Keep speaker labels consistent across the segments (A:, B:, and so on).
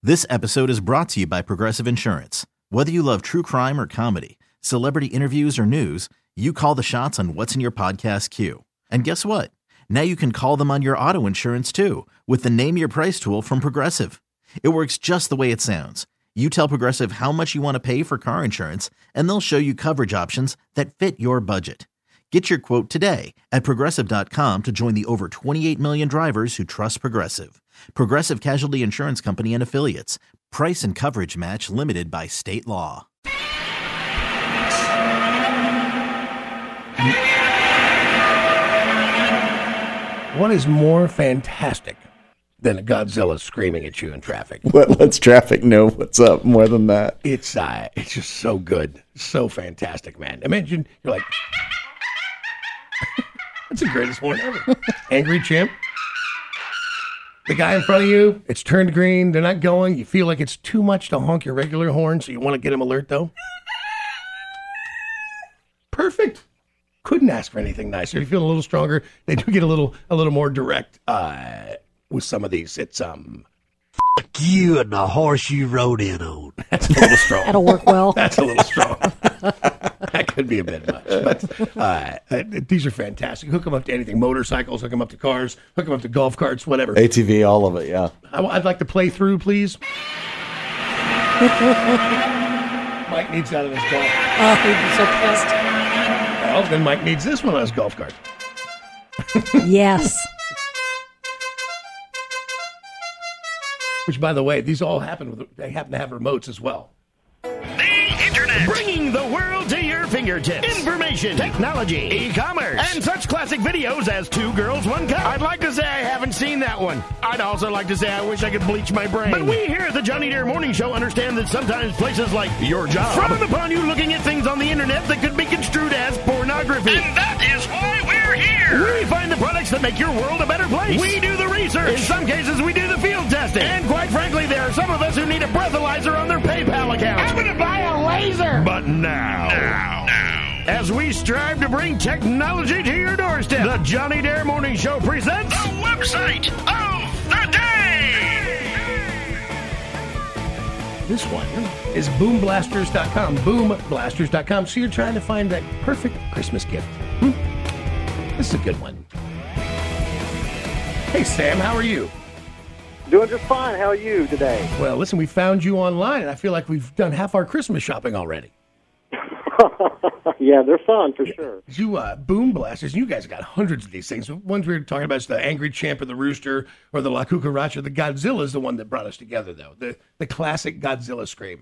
A: This episode is brought to you by Progressive Insurance. Whether you love true crime or comedy, celebrity interviews or news, you call the shots on what's in your podcast queue. And guess what? Now you can call them on your auto insurance too with the Name Your Price tool from Progressive. It works just the way it sounds. You tell Progressive how much you want to pay for car insurance, and they'll show you coverage options that fit your budget. Get your quote today at Progressive.com to join the over 28 million drivers who trust Progressive. Progressive Casualty Insurance Company and Affiliates. Price and coverage match limited by state law.
B: What is more fantastic than a Godzilla screaming at you in traffic?
C: What lets traffic know what's up more than that?
B: It's just so good. So fantastic, man. Imagine you're like, that's the greatest horn ever. Angry chimp. The guy in front of you, it's turned green. They're not going. You feel like it's too much to honk your regular horn, so you want to get him alert, though. Perfect. Couldn't ask for anything nicer. If you feel a little stronger, they do get a little more direct with some of these. It's
D: Fuck you and the horse you rode in on.
B: That's a little strong.
E: That'll work well.
B: That's a little strong. That could be a bit much. But these are fantastic. Hook them up to anything. Motorcycles, hook them up to cars, hook them up to golf carts, whatever.
C: ATV, all of it, yeah.
B: I'd like to play through, please. Mike needs out of his golf.
E: Oh, he'd be so pissed.
B: Well, then Mike needs this one on his golf cart.
E: Yes.
B: Which, by the way, these all they happen to have remotes as well.
F: The Internet. Bringing the world to your fingertips. Information, technology, e-commerce, and such classic videos as Two Girls, One Cup. I'd like to say I haven't seen that one. I'd also like to say I wish I could bleach my brain. But we here at the Johnny Dare Morning Show understand that sometimes places like your job frown upon you looking at things on the Internet that could be construed as pornography. And that is why we're here. We find the products that make your world a better place. We do the research. In some cases, we do the field testing. And quite frankly, there are some of us who need a breathalyzer on their PayPal account. I'm going to buy a laser. But now, as we strive to bring technology to your doorstep, the Johnny Dare Morning Show presents the website of the day.
B: This one is boomblasters.com. Boomblasters.com. So you're trying to find that perfect Christmas gift. This is a good one. Hey, Sam, how are you?
G: Doing just fine. How are you today?
B: Well, listen, we found you online, and I feel like we've done half our Christmas shopping already.
G: Yeah, they're fun for sure.
B: You Boom Blasters, you guys got hundreds of these things. The ones we were talking about is the Angry Champ or the Rooster or the La Cucaracha. The Godzilla is the one that brought us together, though. The classic Godzilla scream.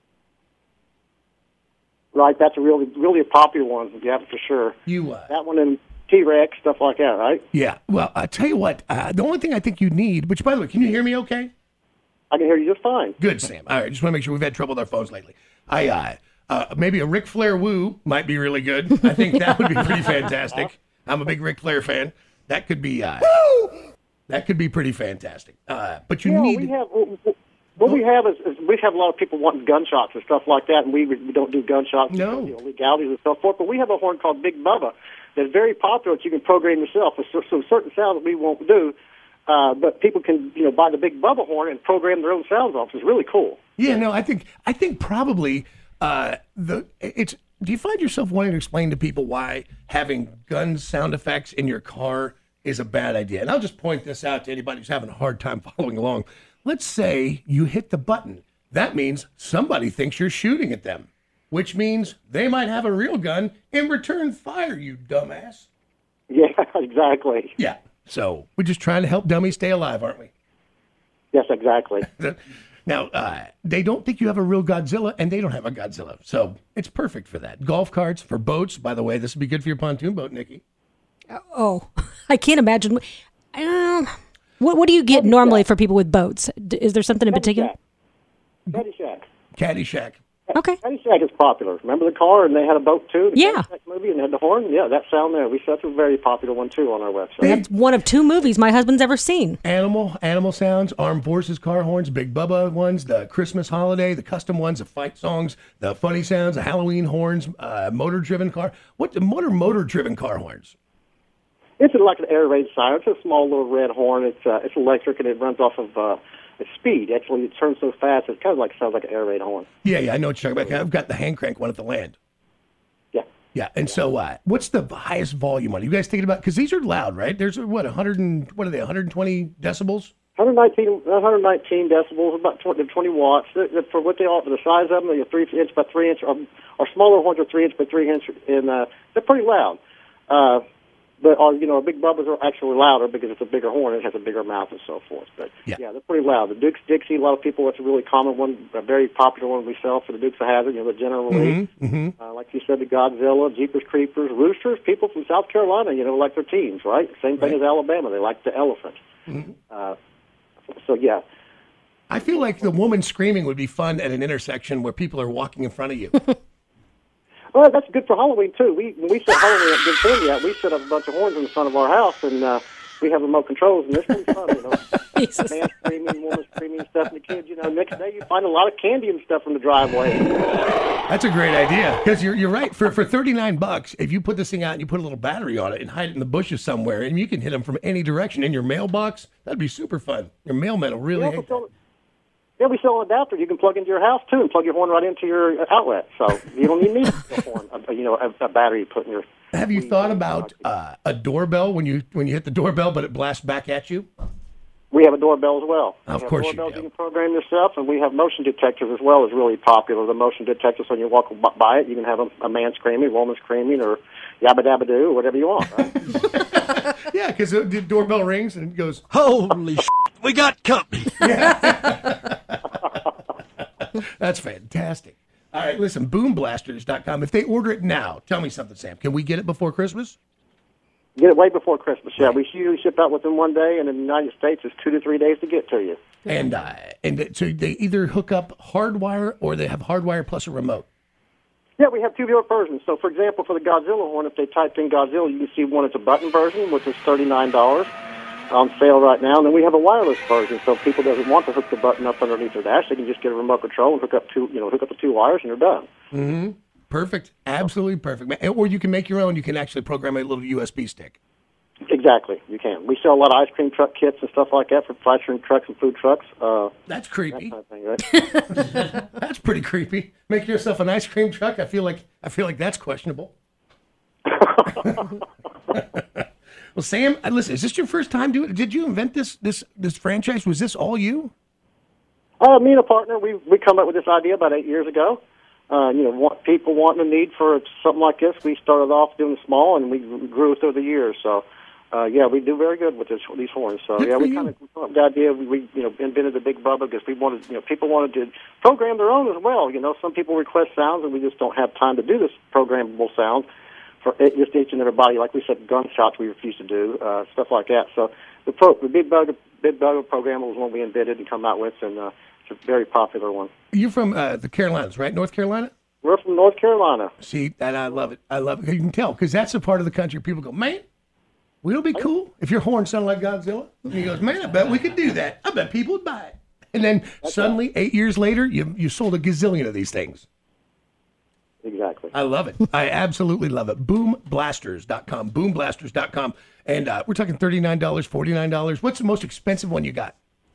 G: Right, that's a really popular one. Yeah, for sure.
B: That
G: one and T-Rex, stuff like that, right?
B: Yeah. Well, I tell you what, the only thing I think you need, which, by the way, can you hear me okay?
G: I can hear you just fine.
B: Good, Sam. All right, just want to make sure. We've had trouble with our phones lately. Maybe a Ric Flair woo might be really good. I think that would be pretty fantastic. I'm a big Ric Flair fan. That could be pretty fantastic. But you need...
G: We have a lot of people wanting gunshots and stuff like that, and we don't do gunshots.
B: No.
G: Because of the legalities and so forth. But we have a horn called Big Bubba that's very popular that you can program yourself. So certain sounds that we won't do, but people can buy the Big Bubba horn and program their own sounds off. It's really cool.
B: Yeah, no, I think probably do you find yourself wanting to explain to people why having gun sound effects in your car is a bad idea? And I'll just point this out to anybody who's having a hard time following along. Let's say you hit the button. That means somebody thinks you're shooting at them, which means they might have a real gun and return fire, you dumbass.
G: Yeah, exactly.
B: Yeah. So we're just trying to help dummies stay alive, aren't we?
G: Yes, exactly.
B: Now, they don't think you have a real Godzilla, and they don't have a Godzilla. So it's perfect for that. Golf carts, for boats. By the way, this would be good for your pontoon boat, Nikki.
E: Oh, I can't imagine. What do you get normally for people with boats? Is there something in particular?
G: Caddyshack.
B: Caddyshack.
E: Okay.
G: Caddyshack is popular. Remember the car, and they had a boat too? The
E: Yeah.
G: Caddyshack movie, and they had the horn? Yeah, that sound there. That's a very popular one too on our website.
E: That's one of two movies my husband's ever seen.
B: Animal sounds, Armed Forces car horns, Big Bubba ones, the Christmas holiday, the custom ones, the fight songs, the funny sounds, the Halloween horns, motor-driven car. What motor-driven car horns?
G: It's like an air raid siren. It's a small little red horn. It's electric, and it runs off of It's speed. Actually, it turns so fast. It kind of sounds like an air raid horn.
B: Yeah, I know what you're talking about. I've got the hand crank one at the land.
G: Yeah.
B: Yeah, and so what's the highest volume on it? You guys thinking about, because these are loud, right? There's what are they, 120 decibels?
G: 119 decibels, about 20 watts. For what they offer, the size of them, they're 3 inch by 3 inch. Our smaller ones are 3 inch by 3 inch, and they're pretty loud. But our big Bubbas are actually louder because it's a bigger horn. It has a bigger mouth and so forth. But yeah, they're pretty loud. The Duke's Dixie, a lot of people. It's a really common one, a very popular one we sell for the Dukes of Hazzard. The General Lee, like you said, the Godzilla, Jeepers Creepers, Roosters. People from South Carolina, like their teams, right? Same thing as Alabama. They like the Elephant. So yeah.
B: I feel like the woman screaming would be fun at an intersection where people are walking in front of you.
G: Well, that's good for Halloween, too. When we set Halloween at Good Candy, we set up a bunch of horns in the front of our house, and we have remote controls, and this one's fun, Man screaming, woman screaming, stuff, and the kids, next day you find a lot of candy and stuff in the driveway.
B: That's a great idea, because you're right. For $39, if you put this thing out and you put a little battery on it and hide it in the bushes somewhere, and you can hit them from any direction in your mailbox, that'd be super fun. Your mailman will really hate that.
G: Yeah, we sell an adapter you can plug into your house, too, and plug your horn right into your outlet. So you don't even need a horn, a battery put in your...
B: Have you thought about a doorbell when you hit the doorbell, but it blasts back at you?
G: We have a doorbell as well.
B: Of course you do.
G: You can program yourself, and we have motion detectors as well. Is really popular. The motion detectors, when you walk by it, you can have a man screaming, a woman screaming, or yabba dabba doo, or whatever you want. Right?
B: Yeah, because the doorbell rings and it goes,
D: holy shit, we got company.
B: That's fantastic. All right, listen, boomblasters.com. If they order it now, tell me something, Sam. Can we get it before Christmas?
G: Get it way before Christmas, yeah. We usually ship out within 1 day, and in the United States, it's 2 to 3 days to get to you.
B: And so they either hook up hardwire or they have hardwire plus a remote.
G: Yeah, we have two versions. So, for example, for the Godzilla horn, if they type in Godzilla, you can see one. It's a button version, which is $39 on sale right now. And then we have a wireless version, so if people doesn't want to hook the button up underneath their dash, they can just get a remote control and hook up the two wires, and you're done.
B: Mm-hmm. Perfect. Absolutely perfect. Or you can make your own. You can actually program a little USB stick.
G: Exactly, you can. We sell a lot of ice cream truck kits and stuff like that for ice cream trucks and food trucks.
B: That's creepy.
G: That kind of thing, right?
B: That's pretty creepy. Make yourself an ice cream truck. I feel like that's questionable. Well, Sam, listen. Is this your first time doing it? Did you invent this franchise? Was this all you?
G: Me and a partner, we come up with this idea about 8 years ago. People wanting a need for something like this. We started off doing small, and we grew through the years. So, we do very good with these horns. So, we kind of come up with the idea. We invented the Big Bubba because we wanted, people wanted to program their own as well. Some people request sounds, and we just don't have time to do this programmable sound for just each and every body. Like we said, gunshots we refuse to do, stuff like that. So, the Big Bubba program was one we invented and come out with, and it's a very popular one.
B: You're from the Carolinas, right? North Carolina?
G: We're from North Carolina.
B: See, and I love it. I love it. You can tell, because that's the part of the country people go, man, would it be cool if your horn sounded like Godzilla? And he goes, man, I bet we could do that. I bet people would buy it. And then suddenly, 8 years later, you sold a gazillion of these things.
G: Exactly.
B: I love it. I absolutely love it. Boomblasters.com. Boomblasters.com. And we're talking $39, $49. What's the most expensive one you got?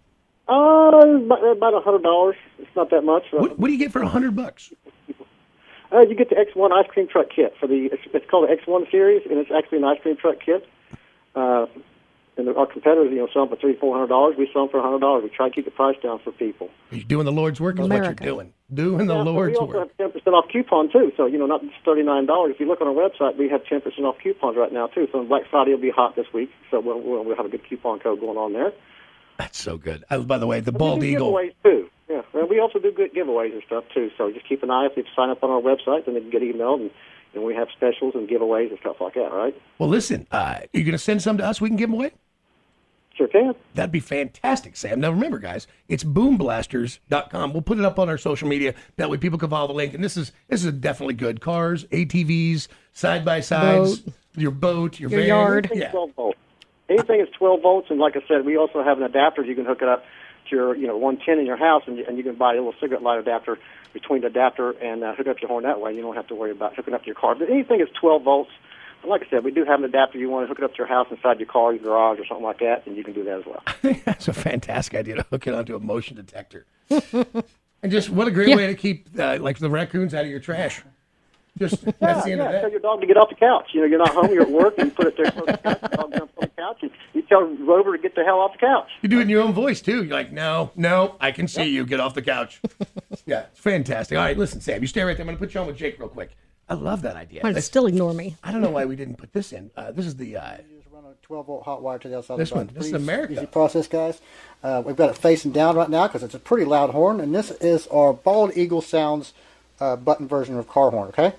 G: About $100. It's not that much.
B: What do you get for $100?
G: You get the X1 ice cream truck kit it's called the X1 series, and it's actually an ice cream truck kit. And our competitors, sell them for $300-400. We sell them for $100. We try to keep the price down for people.
B: You're doing the Lord's work is what you're doing. Doing the Lord's work.
G: We also have 10% off coupon too. So not just $39. If you look on our website, we have 10% off coupons right now too. So Black Friday will be hot this week. So we'll have a good coupon code going on there.
B: That's so good. By the way, the Bald Eagle.
G: Giveaways too. Yeah, and we also do good giveaways and stuff too. So just keep an eye. If you sign up on our website, then they can get emailed, and we have specials and giveaways and stuff like that. Right?
B: Well, listen, you're going to send some to us we can give them away?
G: Sure can.
B: That'd be fantastic, Sam. Now remember, guys, it's boomblasters.com. We'll put it up on our social media. That way people can follow the link. And this is definitely good. Cars, ATVs, side-by-sides, your boat, your van.
E: yard.
G: Yeah. 12 volts. Anything is 12 volts, and like I said, we also have an adapter. You can hook it up to your 110 in your house, and you can buy a little cigarette light adapter between the adapter and hook up your horn that way. You don't have to worry about hooking up to your car. But anything is 12 volts, And like I said, we do have an adapter. You want to hook it up to your house inside your car, your garage, or something like that, and you can do that as well.
B: That's a fantastic idea to hook it onto a motion detector. And just what a great way to keep like the raccoons out of your trash. Just that's the end of that.
G: Tell your dog to get off the couch. You know, you're not home, you're at work, and you put it there close to the couch. The dog jumps on the couch, and you tell Rover to get the hell off the couch.
B: You do it in your own voice too. You're like, no, I can see you. Get off the couch. Yeah, it's fantastic. All right, listen, Sam, you stay right there. I'm going to put you on with Jake real quick. I love that idea.
E: Might still ignore me.
B: I don't know why we didn't put this in. This is the.
H: You just run a 12-volt hot wire to the outside
B: This
H: of the
B: one.
H: button.
B: This is
H: Pretty
B: America.
H: Easy process, guys. We've got it facing down right now because it's a pretty loud horn, and this is our Bald Eagle Sounds button version of car horn. Okay.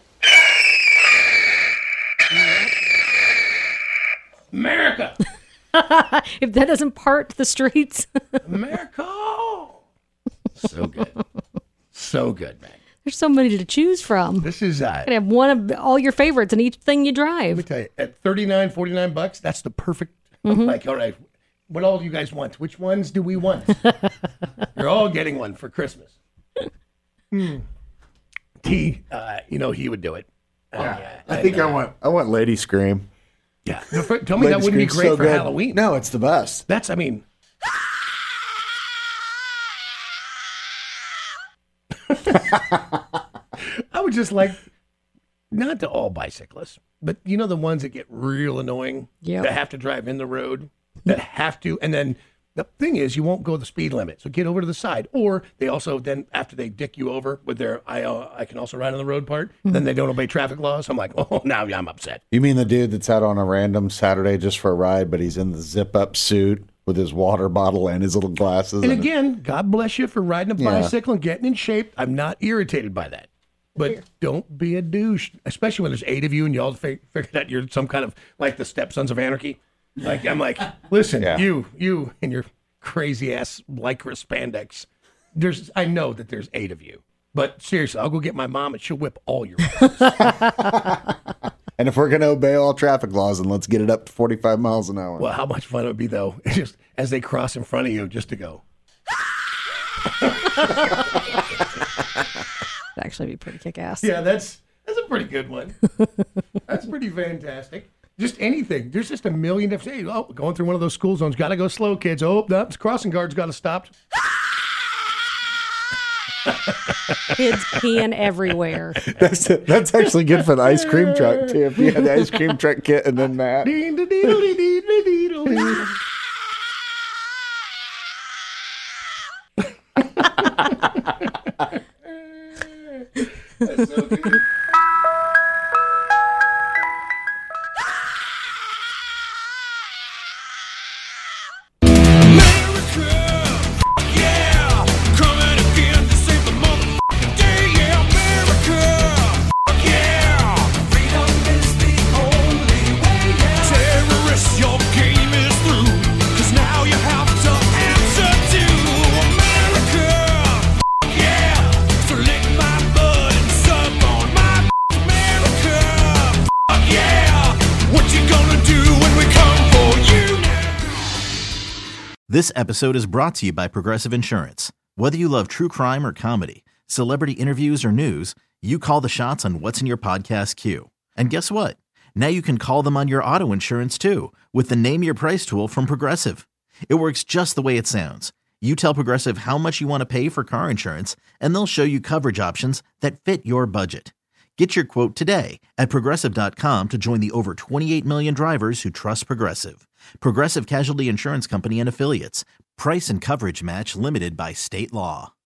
B: America.
E: If that doesn't part the streets.
B: America. So good. So good, man.
E: There's so many to choose from.
B: This is
E: You can have one of all your favorites in each thing you drive.
B: let me tell you, at $39, $49, that's the perfect. Like, all right, what all do you guys want? Which ones do we want? You're all getting one for Christmas. T, he would do it.
C: I think I want Lady Scream.
B: Yeah. Tell me that wouldn't be great for Halloween.
C: No, it's the best.
B: That's, I mean. I would just like, not to all bicyclists, but you know the ones that get real annoying, that have to drive in the road, that have to, and then the thing is you won't go the speed limit, so get over to the side. Or they also then, after they dick you over with their I can also ride on the road part, then they don't obey traffic laws. I'm like, oh, now I'm upset.
C: You mean the dude that's out on a random Saturday just for a ride, but he's in the zip-up suit with his water bottle and his little glasses?
B: And again, God bless you for riding a bicycle and getting in shape. I'm not irritated by that. But don't be a douche, especially when there's 8 of you and you all figure that you're some kind of like the Stepsons of Anarchy. Like, I'm like, listen, you and your crazy ass lycra spandex. I know that there's 8 of you, but seriously, I'll go get my mom and she'll whip all your asses.
C: And if we're going to obey all traffic laws, then let's get it up to 45 miles an hour.
B: Well, how much fun it would be, though, just as they cross in front of you, just to go.
E: That'd actually be pretty kick-ass.
B: Yeah, that's a pretty good one. That's pretty fantastic. Just anything. There's just a million different. Hey, going through one of those school zones. Got to go slow, kids. Oh, no, crossing guard's got to stop.
E: Kids peeing everywhere.
C: That's actually good for the ice cream truck, too. If you had the ice cream truck kit and then that.
B: That's so good.
A: This episode is brought to you by Progressive Insurance. Whether you love true crime or comedy, celebrity interviews or news, you call the shots on what's in your podcast queue. And guess what? Now you can call them on your auto insurance too with the Name Your Price tool from Progressive. It works just the way it sounds. You tell Progressive how much you want to pay for car insurance, and they'll show you coverage options that fit your budget. Get your quote today at Progressive.com to join the over 28 million drivers who trust Progressive. Progressive Casualty Insurance Company and Affiliates. Price and coverage match limited by state law.